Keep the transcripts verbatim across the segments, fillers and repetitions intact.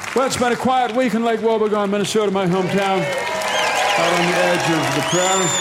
Well, it's been a quiet week in Lake Wobegon, Minnesota, my hometown, out on the edge of the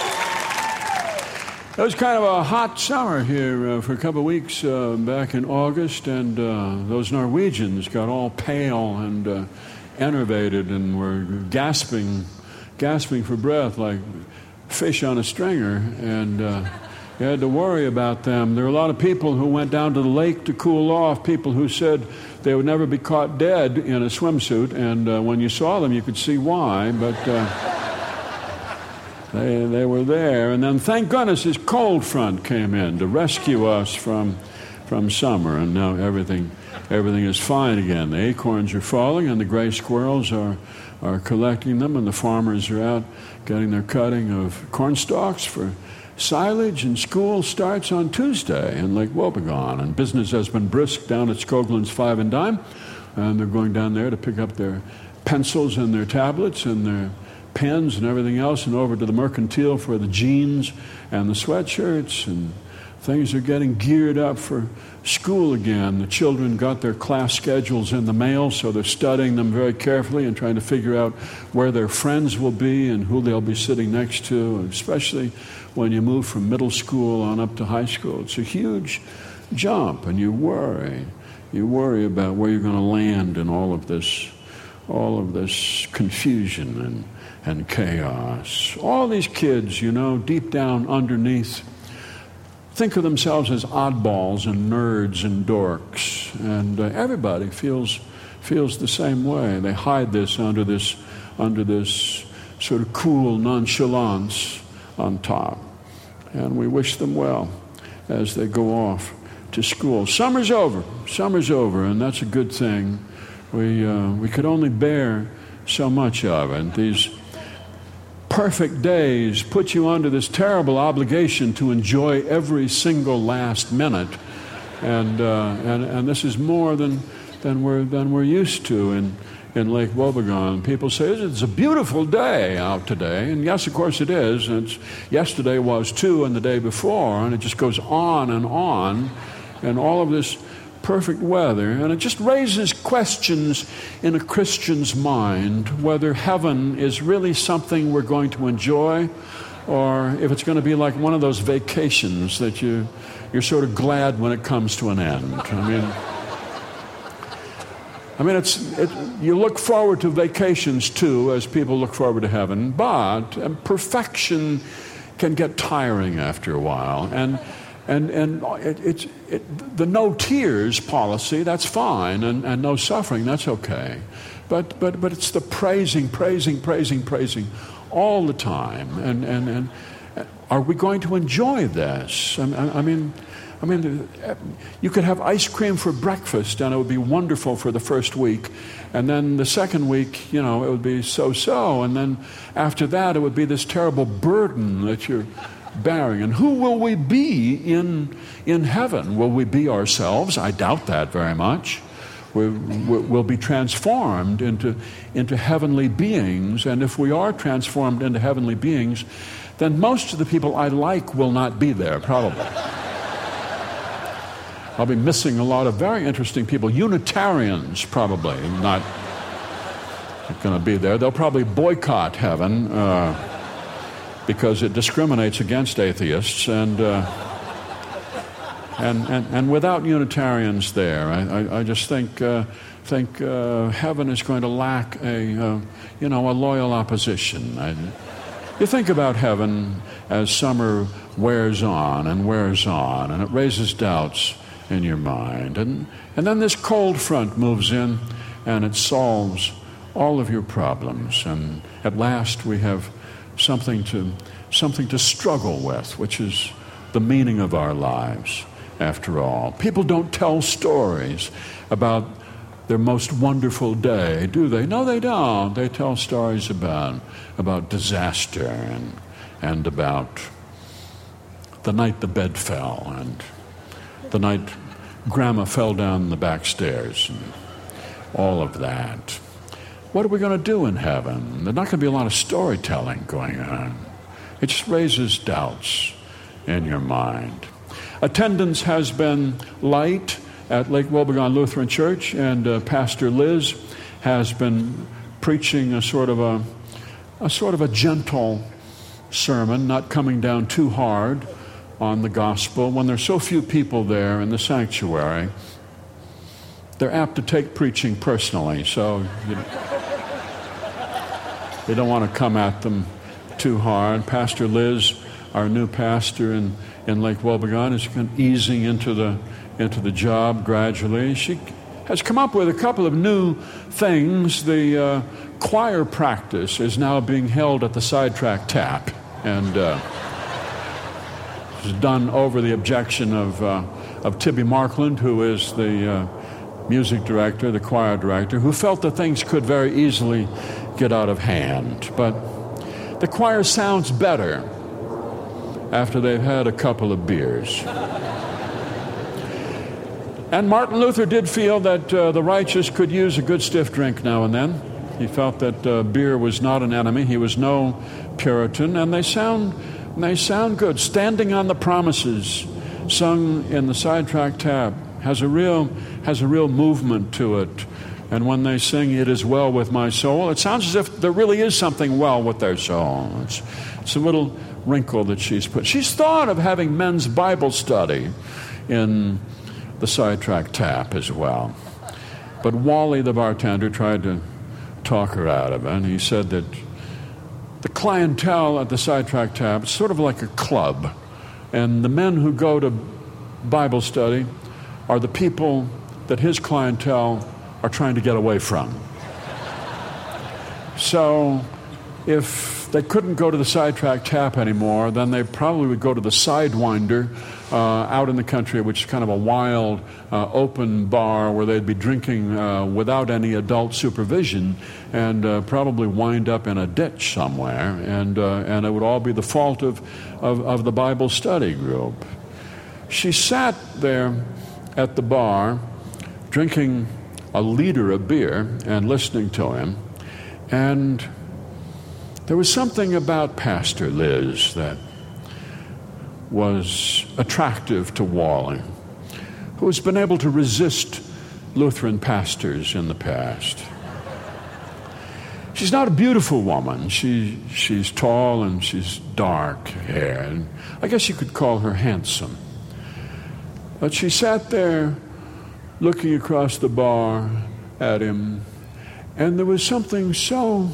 prairie. It was kind of a hot summer here uh, for a couple of weeks uh, back in August, and uh, those Norwegians got all pale and uh, enervated and were gasping, gasping for breath like fish on a stringer, and uh, you had to worry about them. There were a lot of people who went down to the lake to cool off, people who said they would never be caught dead in a swimsuit, and uh, when you saw them, you could see why, but uh, they, they were there. And then, thank goodness, this cold front came in to rescue us from from summer, and now everything everything is fine again. The acorns are falling, and the gray squirrels are, are collecting them, and the farmers are out getting their cutting of corn stalks for silage, and school starts on Tuesday in Lake Wobegon, and business has been brisk down at Skoglund's Five and Dime, and they're going down there to pick up their pencils and their tablets and their pens and everything else, and over to the Mercantile for the jeans and the sweatshirts, and things are getting geared up for school again. The children got their class schedules in the mail, so they're studying them very carefully and trying to figure out where their friends will be and who they'll be sitting next to, especially when you move from middle school on up to high school. It's a huge jump, and you worry. You worry about where you're going to land in all of this, all of this confusion and, and chaos. All these kids, you know, deep down underneath, think of themselves as oddballs and nerds and dorks, and uh, everybody feels feels the same way. They hide this under this under this sort of cool nonchalance on top, and we wish them well as they go off to school. Summer's over. Summer's over, and that's a good thing. We uh, we could only bear so much of it. These perfect days put you under this terrible obligation to enjoy every single last minute, and uh, and and this is more than than we're than we're used to in in Lake Wobegon. People say it's a beautiful day out today, and yes, of course it is. And it's, yesterday was too, and the day before, and it just goes on and on, and all of this perfect weather, and it just raises questions in a Christian's mind whether heaven is really something we're going to enjoy, or if it's going to be like one of those vacations that you you're sort of glad when it comes to an end. I mean, I mean, it's it, you look forward to vacations too, as people look forward to heaven, but um, perfection can get tiring after a while, and. And and it, it's it, the no tears policy, that's fine, and, and no suffering, that's okay. But but but it's the praising, praising, praising, praising all the time. And and, and are we going to enjoy this? I, I mean, I mean, you could have ice cream for breakfast, and it would be wonderful for the first week, and then the second week, you know, it would be so-so, and then after that, it would be this terrible burden that you're bearing. And who will we be in in heaven? Will we be ourselves? I doubt that very much. We, we'll be transformed into into heavenly beings, and if we are transformed into heavenly beings, then most of the people I like will not be there, probably. I'll be missing a lot of very interesting people. Unitarians probably not going to be there. They'll probably boycott heaven. Uh, because it discriminates against atheists, and uh, and, and and without Unitarians there, I, I, I just think uh, think uh, heaven is going to lack a uh, you know a loyal opposition. I, you think about heaven as summer wears on and wears on, and it raises doubts in your mind, and and then this cold front moves in, and it solves all of your problems, and at last we have something to something to struggle with, which is the meaning of our lives, after all. People don't tell stories about their most wonderful day, do they? No, they don't. They tell stories about about disaster and and about the night the bed fell, and the night Grandma fell down the back stairs, and all of that. What are we going to do in heaven? There's not going to be a lot of storytelling going on. It just raises doubts in your mind. Attendance has been light at Lake Wobegon Lutheran Church, and uh, Pastor Liz has been preaching a sort of a, a sort of a gentle sermon, not coming down too hard on the gospel. When there's so few people there in the sanctuary, they're apt to take preaching personally, so you know, they don't want to come at them too hard. Pastor Liz, our new pastor in, in Lake Wobegon, is easing into the into the job gradually. She has come up with a couple of new things. The uh, choir practice is now being held at the Sidetrack Tap, and uh, it's done over the objection of uh, of Tibby Markland, who is the uh, music director, the choir director, who felt that things could very easily get out of hand. But the choir sounds better after they've had a couple of beers. And Martin Luther did feel that uh, the righteous could use a good stiff drink now and then. He felt that uh, beer was not an enemy. He was no Puritan, and they sound they sound good. Standing on the Promises, sung in the Sidetrack Tap, has a real has a real movement to it. And when they sing "It Is Well With My Soul," it sounds as if there really is something well with their soul. It's, it's a little wrinkle that she's put. She's thought of having men's Bible study in the Sidetrack Tap as well. But Wally, the bartender, tried to talk her out of it. And he said that the clientele at the Sidetrack Tap is sort of like a club. And the men who go to Bible study are the people that his clientele are trying to get away from. So if they couldn't go to the Sidetrack Tap anymore, then they probably would go to the Sidewinder uh, out in the country, which is kind of a wild, uh, open bar where they'd be drinking uh, without any adult supervision and uh, probably wind up in a ditch somewhere. And uh, and it would all be the fault of, of, of the Bible study group. She sat there at the bar drinking a liter of beer and listening to him, and there was something about Pastor Liz that was attractive to Wally, who has been able to resist Lutheran pastors in the past. She's not a beautiful woman. She she's tall and she's dark haired. I guess you could call her handsome. But she sat there looking across the bar at him, and there was something so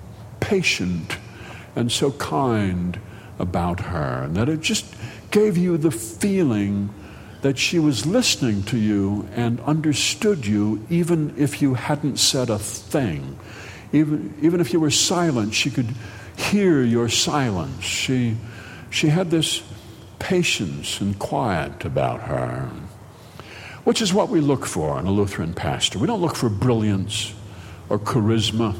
patient and so kind about her that it just gave you the feeling that she was listening to you and understood you, even if you hadn't said a thing. Even, even if you were silent, she could hear your silence. She, she had this patience and quiet about her, which is what we look for in a Lutheran pastor. We don't look for brilliance or charisma.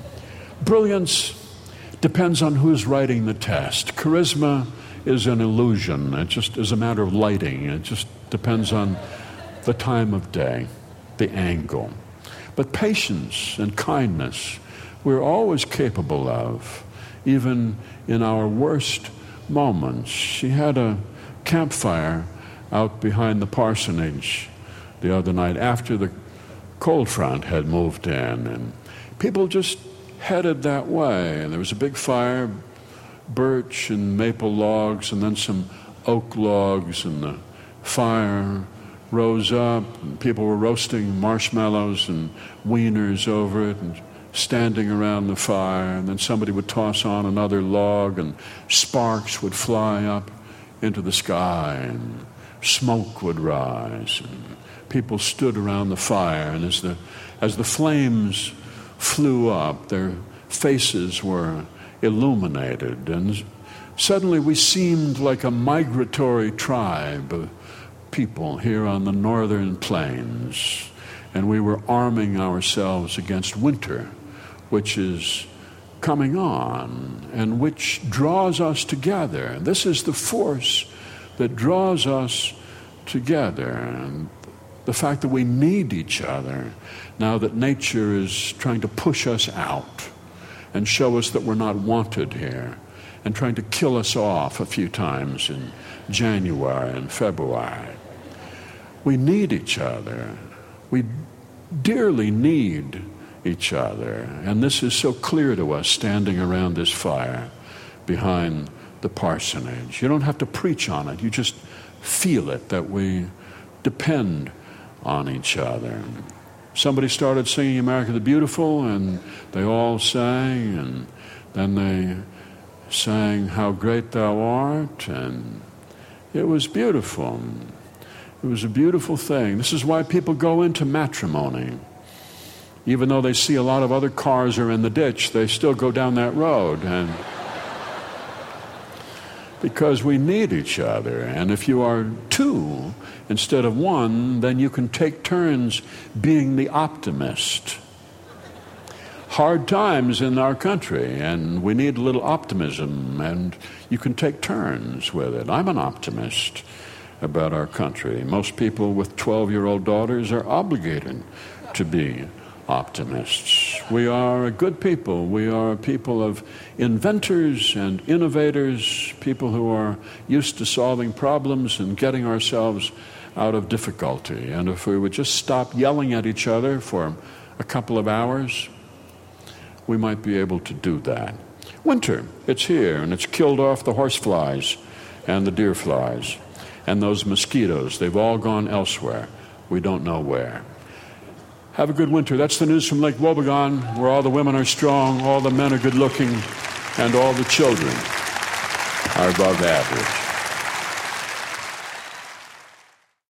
Brilliance depends on who's writing the test. Charisma is an illusion. It just is a matter of lighting. It just depends on the time of day, the angle. But patience and kindness, we're always capable of, even in our worst moments. She had a campfire out behind the parsonage the other night after the cold front had moved in, and people just headed that way. And there was a big fire, birch and maple logs, and then some oak logs, and the fire rose up, and people were roasting marshmallows and wieners over it and standing around the fire, and then somebody would toss on another log and sparks would fly up into the sky and smoke would rise, and people stood around the fire, and as the as the flames flew up, their faces were illuminated, and suddenly we seemed like a migratory tribe of people here on the northern plains, and we were arming ourselves against winter, which is coming on and which draws us together. This is the force that draws us together, and the fact that we need each other now that nature is trying to push us out and show us that we're not wanted here and trying to kill us off a few times in January and February. We need each other. We dearly need each other. And this is so clear to us standing around this fire behind the parsonage. You don't have to preach on it. You just feel it, that we depend on each other. Somebody started singing America the Beautiful, and they all sang, and then they sang How Great Thou Art, and it was beautiful. It was a beautiful thing. This is why people go into matrimony. Even though they see a lot of other cars are in the ditch, they still go down that road. And because we need each other. And if you are two instead of one, then you can take turns being the optimist. Hard times in our country, and we need a little optimism, and you can take turns with it. I'm an optimist about our country. Most people with twelve-year-old daughters are obligated to be optimists. We are a good people. We are a people of inventors and innovators, people who are used to solving problems and getting ourselves out of difficulty. And if we would just stop yelling at each other for a couple of hours, we might be able to do that. Winter, it's here, and it's killed off the horseflies and the deer flies and those mosquitoes. They've all gone elsewhere. We don't know where. Have a good winter. That's the news from Lake Wobegon, where all the women are strong, all the men are good looking, and all the children are above average.